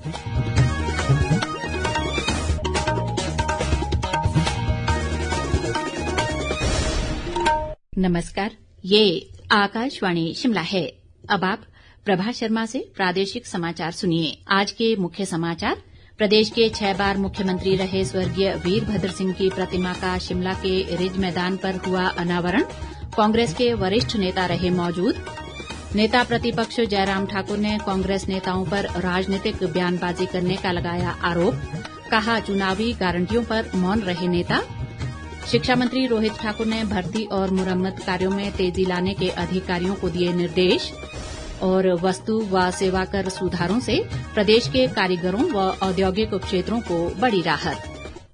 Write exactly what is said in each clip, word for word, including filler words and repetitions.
नमस्कार, ये आकाशवाणी शिमला है। अब आप प्रभा शर्मा से प्रादेशिक समाचार सुनिए। आज के मुख्य समाचार। प्रदेश के छह बार मुख्यमंत्री रहे स्वर्गीय वीरभद्र सिंह की प्रतिमा का शिमला के रिज मैदान पर हुआ अनावरण। कांग्रेस के वरिष्ठ नेता रहे मौजूद। नेता प्रतिपक्ष जयराम ठाकुर ने कांग्रेस नेताओं पर राजनीतिक बयानबाजी करने का लगाया आरोप। कहा, चुनावी गारंटियों पर मौन रहे नेता। शिक्षा मंत्री रोहित ठाकुर ने भर्ती और मुरम्मत कार्यों में तेजी लाने के अधिकारियों को दिए निर्देश। और वस्तु व सेवा कर सुधारों से प्रदेश के कारीगरों व औद्योगिक क्षेत्रों को बड़ी राहत।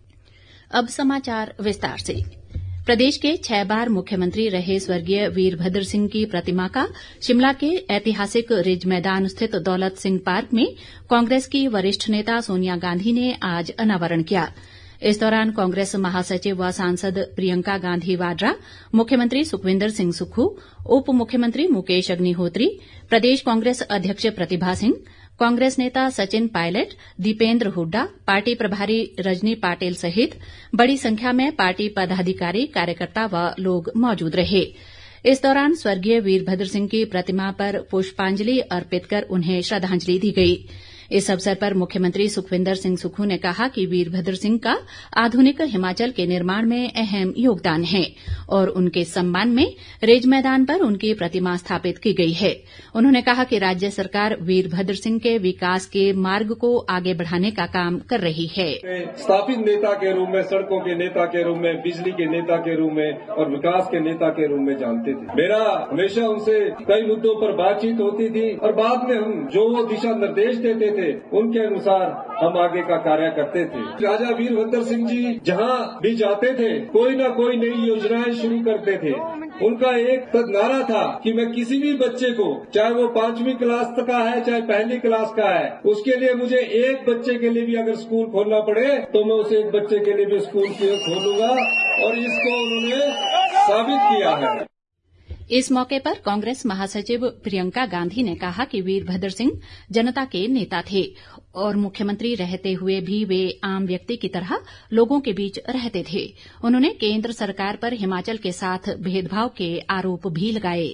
अब समाचार विस्तार से। प्रदेश के छह बार मुख्यमंत्री रहे स्वर्गीय वीरभद्र सिंह की प्रतिमा का शिमला के ऐतिहासिक रिज मैदान स्थित दौलत सिंह पार्क में कांग्रेस की वरिष्ठ नेता सोनिया गांधी ने आज अनावरण किया। इस दौरान कांग्रेस महासचिव व सांसद प्रियंका गांधी वाड्रा, मुख्यमंत्री सुखविंदर सिंह सुक्खू, उप मुख्यमंत्री मुकेश अग्निहोत्री, प्रदेश कांग्रेस अध्यक्ष प्रतिभा सिंह, कांग्रेस नेता सचिन पायलट, दीपेंद्र हुड्डा, पार्टी प्रभारी रजनी पाटिल सहित बड़ी संख्या में पार्टी पदाधिकारी, कार्यकर्ता व लोग मौजूद रहे। इस दौरान स्वर्गीय वीरभद्र सिंह की प्रतिमा पर पुष्पांजलि अर्पित कर उन्हें श्रद्धांजलि दी गई। इस अवसर पर मुख्यमंत्री सुखविंदर सिंह सुक्खू ने कहा कि वीरभद्र सिंह का आधुनिक हिमाचल के निर्माण में अहम योगदान है और उनके सम्मान में रिज मैदान पर उनकी प्रतिमा स्थापित की गई है। उन्होंने कहा कि राज्य सरकार वीरभद्र सिंह के विकास के मार्ग को आगे बढ़ाने का काम कर रही है। स्थापित नेता के रूप में, सड़कों के नेता के रूप में, बिजली के नेता के रूप में और विकास के नेता के रूप में जानते थे। मेरा हमेशा उनसे कई मुद्दों पर बातचीत होती थी और बाद में हम जो वो दिशा निर्देश देते थे उनके अनुसार हम आगे का कार्य करते थे। राजा वीरभद्र सिंह जी जहाँ भी जाते थे कोई न कोई नई योजनाएं शुरू करते थे। उनका एक नारा था कि मैं किसी भी बच्चे को, चाहे वो पांचवी क्लास तक का है चाहे पहली क्लास का है, उसके लिए मुझे एक बच्चे के लिए भी अगर स्कूल खोलना पड़े तो मैं उसे एक बच्चे के लिए भी स्कूल खोलूंगा और इसको उन्होंने साबित किया है। इस मौके पर कांग्रेस महासचिव प्रियंका गांधी ने कहा कि वीरभद्र सिंह जनता के नेता थे और मुख्यमंत्री रहते हुए भी वे आम व्यक्ति की तरह लोगों के बीच रहते थे। उन्होंने केंद्र सरकार पर हिमाचल के साथ भेदभाव के आरोप भी लगाए।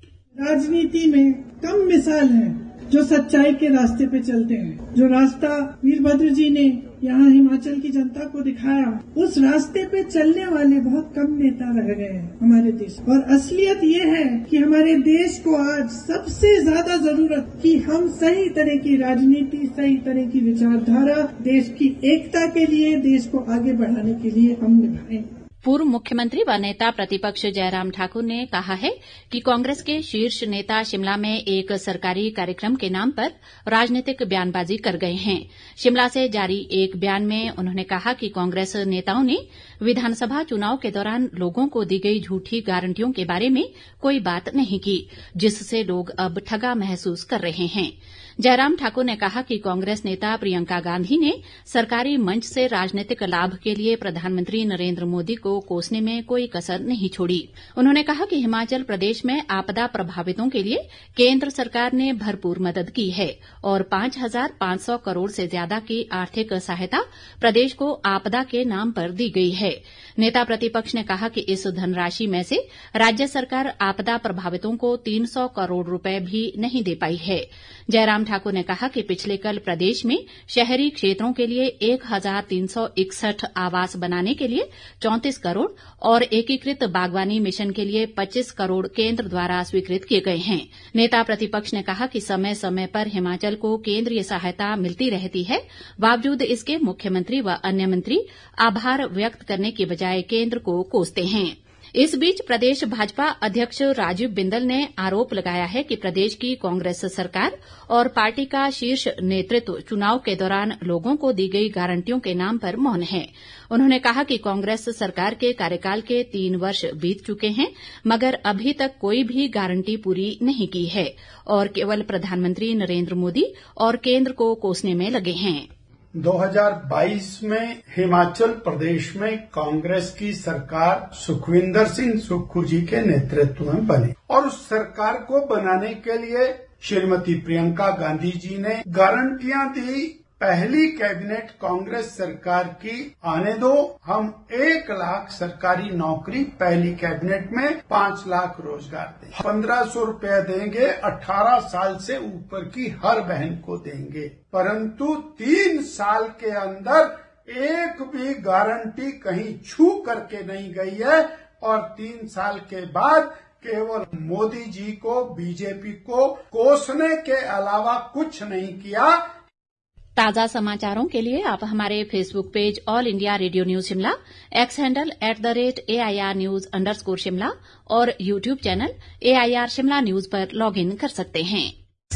राजनीति में कम मिसाल है जो सच्चाई के रास्ते पे चलते हैं। जो रास्ता वीरभद्र जी ने यहाँ हिमाचल की जनता को दिखाया, उस रास्ते पे चलने वाले बहुत कम नेता रह गए हैं हमारे देश। और असलियत ये है कि हमारे देश को आज सबसे ज्यादा जरूरत कि हम सही तरह की राजनीति, सही तरह की विचारधारा देश की एकता के लिए, देश को आगे बढ़ाने के लिए हम निभाएं। पूर्व मुख्यमंत्री व नेता प्रतिपक्ष जयराम ठाकुर ने कहा है कि कांग्रेस के शीर्ष नेता शिमला में एक सरकारी कार्यक्रम के नाम पर राजनीतिक बयानबाजी कर गए हैं। शिमला से जारी एक बयान में उन्होंने कहा कि कांग्रेस नेताओं ने विधानसभा चुनाव के दौरान लोगों को दी गई झूठी गारंटियों के बारे में कोई बात नहीं की, जिससे लोग अब ठगा महसूस कर रहे हैं। जयराम ठाकुर ने कहा कि कांग्रेस नेता प्रियंका गांधी ने सरकारी मंच से राजनीतिक लाभ के लिए प्रधानमंत्री नरेंद्र मोदी को कोसने में कोई कसर नहीं छोड़ी। उन्होंने कहा कि हिमाचल प्रदेश में आपदा प्रभावितों के लिए केंद्र सरकार ने भरपूर मदद की है और पांच हजार पांच सौ करोड़ से ज्यादा की आर्थिक सहायता प्रदेश को आपदा के नाम पर दी गई है। नेता प्रतिपक्ष ने कहा कि इस धनराशि में से राज्य सरकार आपदा प्रभावितों को तीन सौ करोड़ रुपए भी नहीं दे पाई है। जयराम ठाकुर ने कहा कि पिछले कल प्रदेश में शहरी क्षेत्रों के लिए एक हजार तीन सौ इकसठ आवास बनाने के लिए चौंतीस करोड़ और एकीकृत बागवानी मिशन के लिए पच्चीस करोड़ केंद्र द्वारा स्वीकृत किए गए हैं। नेता प्रतिपक्ष ने कहा कि समय समय पर हिमाचल को केंद्रीय सहायता मिलती रहती है, बावजूद इसके मुख्यमंत्री व अन्य मंत्री आभार व्यक्त करने की बजाय केंद्र को कोसते हैं। इस बीच प्रदेश भाजपा अध्यक्ष राजीव बिंदल ने आरोप लगाया है कि प्रदेश की कांग्रेस सरकार और पार्टी का शीर्ष नेतृत्व चुनाव के दौरान लोगों को दी गई गारंटियों के नाम पर मौन है। उन्होंने कहा कि कांग्रेस सरकार के कार्यकाल के तीन वर्ष बीत चुके हैं, मगर अभी तक कोई भी गारंटी पूरी नहीं की है और केवल प्रधानमंत्री नरेंद्र मोदी और केंद्र को कोसने में लगे हैं। दो हज़ार बाईस में हिमाचल प्रदेश में कांग्रेस की सरकार सुखविंदर सिंह सुक्खू जी के नेतृत्व में बनी और उस सरकार को बनाने के लिए श्रीमती प्रियंका गांधी जी ने गारंटियां दी पहली कैबिनेट कांग्रेस सरकार की आने दो, हम एक लाख सरकारी नौकरी पहली कैबिनेट में, पांच लाख रोजगार देंगे, पंद्रह सौ रूपया देंगे, अठारह साल से ऊपर की हर बहन को देंगे। परंतु तीन साल के अंदर एक भी गारंटी कहीं छू करके नहीं गई है और तीन साल के बाद केवल मोदी जी को, बीजेपी को कोसने के अलावा कुछ नहीं किया। ताजा समाचारों के लिए आप हमारे Facebook page All India Radio News Shimla, X handle at the rate A I R news underscore Shimla और YouTube channel A I R Shimla news पर लॉग इन कर सकते हैं।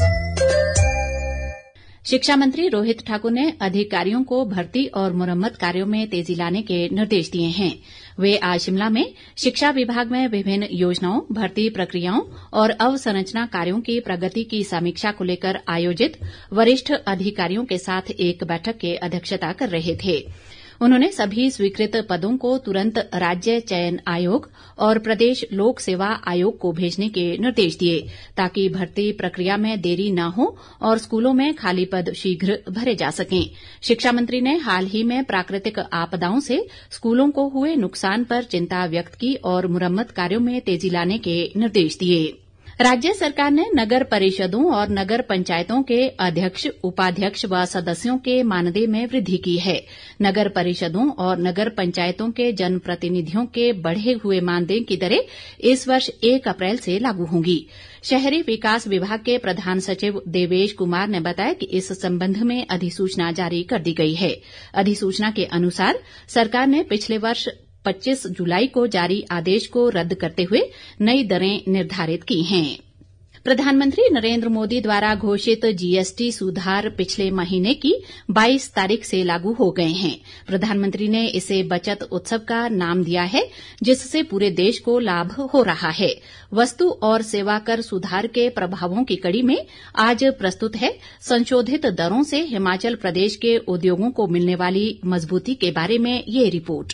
शिक्षा मंत्री रोहित ठाकुर ने अधिकारियों को भर्ती और मुरम्मत कार्यों में तेजी लाने के निर्देश दिए हैं। वे आज शिमला में शिक्षा विभाग में विभिन्न योजनाओं, भर्ती प्रक्रियाओं और अवसंरचना कार्यों की प्रगति की समीक्षा को लेकर आयोजित वरिष्ठ अधिकारियों के साथ एक बैठक की अध्यक्षता कर रहे थे। उन्होंने सभी स्वीकृत पदों को तुरंत राज्य चयन आयोग और प्रदेश लोक सेवा आयोग को भेजने के निर्देश दिए ताकि भर्ती प्रक्रिया में देरी न हो और स्कूलों में खाली पद शीघ्र भरे जा सकें। शिक्षा मंत्री ने हाल ही में प्राकृतिक आपदाओं से स्कूलों को हुए नुकसान पर चिंता व्यक्त की और मुरम्मत कार्यों में तेजी लाने के निर्देश दिए। राज्य सरकार ने नगर परिषदों और नगर पंचायतों के अध्यक्ष, उपाध्यक्ष व सदस्यों के मानदेय में वृद्धि की है। नगर परिषदों और नगर पंचायतों के जनप्रतिनिधियों के बढ़े हुए मानदेय की दरें इस वर्ष एक अप्रैल से लागू होंगी। शहरी विकास विभाग के प्रधान सचिव देवेश कुमार ने बताया कि इस संबंध में अधिसूचना जारी कर दी गई है। अधिसूचना के अनुसार सरकार ने पिछले वर्ष पच्चीस जुलाई को जारी आदेश को रद्द करते हुए नई दरें निर्धारित की हैं। प्रधानमंत्री नरेंद्र मोदी द्वारा घोषित जीएसटी सुधार पिछले महीने की बाईस तारीख से लागू हो गए हैं। प्रधानमंत्री ने इसे बचत उत्सव का नाम दिया है, जिससे पूरे देश को लाभ हो रहा है। वस्तु और सेवा कर सुधार के प्रभावों की कड़ी में आज प्रस्तुत है संशोधित दरों से हिमाचल प्रदेश के उद्योगों को मिलने वाली मजबूती के बारे में ये रिपोर्ट।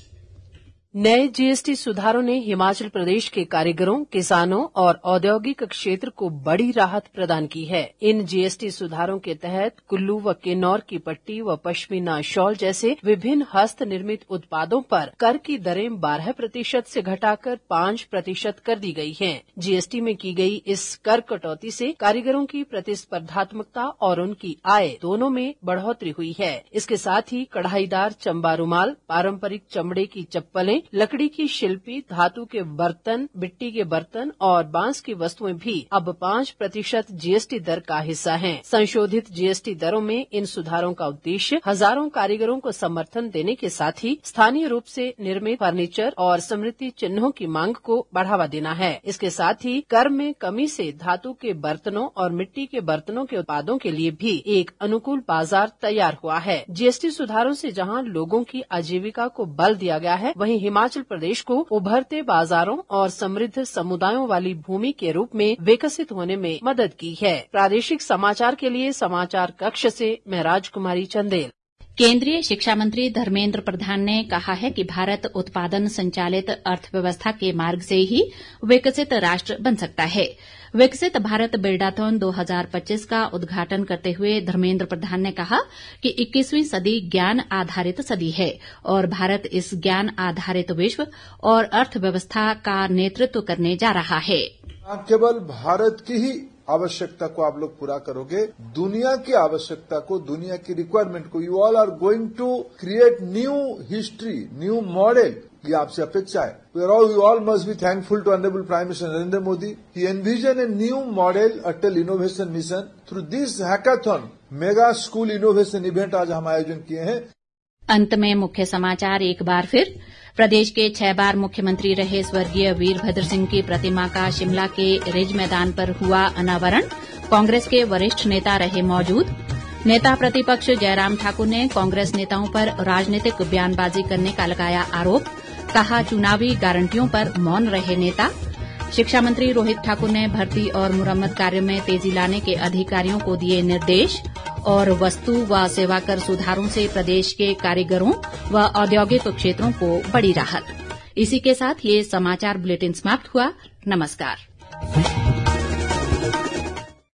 नए जीएसटी सुधारों ने हिमाचल प्रदेश के कारीगरों, किसानों और औद्योगिक क्षेत्र को बड़ी राहत प्रदान की है। इन जीएसटी सुधारों के तहत कुल्लू व किन्नौर की पट्टी व पश्मीना शॉल जैसे विभिन्न हस्त निर्मित उत्पादों पर कर की दरें बारह प्रतिशत से घटाकर पांच प्रतिशत कर दी गई हैं। जीएसटी में की गई इस कर कटौती से कारीगरों की प्रतिस्पर्धात्मकता और उनकी आय दोनों में बढ़ोतरी हुई है। इसके साथ ही कढ़ाईदार चंबा रुमाल, पारंपरिक चमड़े की चप्पलें, लकड़ी की शिल्पी, धातु के बर्तन, मिट्टी के बर्तन और बांस की वस्तुएं भी अब पांच प्रतिशत जीएसटी दर का हिस्सा हैं। संशोधित जीएसटी दरों में इन सुधारों का उद्देश्य हजारों कारीगरों को समर्थन देने के साथ ही स्थानीय रूप से निर्मित फर्नीचर और स्मृति चिन्हों की मांग को बढ़ावा देना है। इसके साथ ही कर में कमी से धातु के बर्तनों और मिट्टी के बर्तनों के उत्पादों के लिए भी एक अनुकूल बाजार तैयार हुआ है। जीएसटी सुधारों से जहां लोगों की आजीविका को बल दिया गया है, वहीं हिमाचल प्रदेश को उभरते बाजारों और समृद्ध समुदायों वाली भूमि के रूप में विकसित होने में मदद की है। प्रादेशिक समाचार के लिए समाचार कक्ष से मैं राजकुमारी चंदेल। केंद्रीय शिक्षा मंत्री धर्मेंद्र प्रधान ने कहा है कि भारत उत्पादन संचालित अर्थव्यवस्था के मार्ग से ही विकसित राष्ट्र बन सकता है। विकसित भारत बिल्डाथॉन दो हज़ार पच्चीस का उद्घाटन करते हुए धर्मेंद्र प्रधान ने कहा कि इक्कीसवीं सदी ज्ञान आधारित सदी है और भारत इस ज्ञान आधारित विश्व और अर्थव्यवस्था का नेतृत्व करने जा रहा है। केवल भारत की ही आवश्यकता को आप लोग पूरा करोगे, दुनिया की आवश्यकता को, दुनिया की रिक्वायरमेंट को, you all are going to create new history, new model, ये आपसे अपेक्षा है। We are all, we all must be thankful to Honorable Prime Minister Narendra Modi. He envisioned a new model, Atal Innovation Mission. Through this hackathon, mega school innovation event आज हम आयोजन किए हैं। अंत में मुख्य समाचार एक बार फिर। प्रदेश के छह बार मुख्यमंत्री रहे स्वर्गीय वीरभद्र सिंह की प्रतिमा का शिमला के रिज मैदान पर हुआ अनावरण। कांग्रेस के वरिष्ठ नेता रहे मौजूद। नेता प्रतिपक्ष जयराम ठाकुर ने कांग्रेस नेताओं पर राजनीतिक बयानबाजी करने का लगाया आरोप। कहा, चुनावी गारंटियों पर मौन रहे नेता। शिक्षा मंत्री रोहित ठाकुर ने भर्ती और मुरम्मत कार्य में तेजी लाने के अधिकारियों को दिए निर्देश। और वस्तु व सेवा कर सुधारों से प्रदेश के कारीगरों व औद्योगिक क्षेत्रों को बड़ी राहत। इसी के साथ ये समाचार बुलेटिन समाप्त हुआ। नमस्कार।